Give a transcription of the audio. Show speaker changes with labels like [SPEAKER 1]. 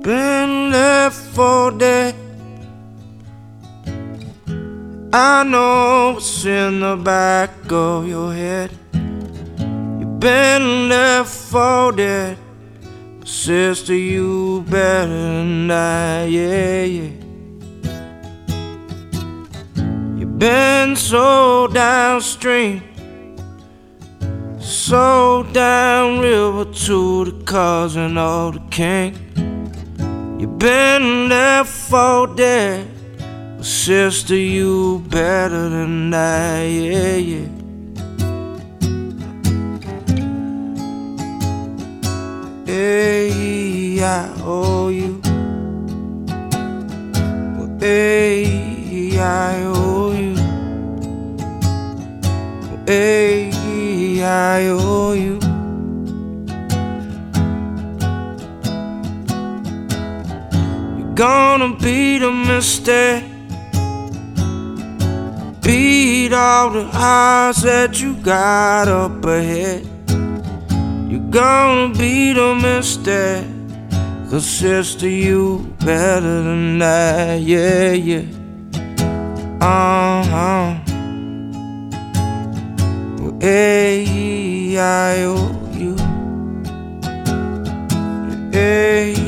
[SPEAKER 1] been left for dead. I know what's in the back of your head. You've been left for dead. Sister, you better than I, yeah, yeah. You've been so downstream, so downriver to the cousin of the king. You've been left for dead. Sister, you better than I, yeah, yeah. Hey, I owe you. Hey, I owe you. Hey, I owe you. You're gonna beat a mistake. Beat all the odds that you got up ahead. You're gonna beat them instead. 'Cause sister, you better than that, yeah, yeah. Well, hey, I owe you. Hey,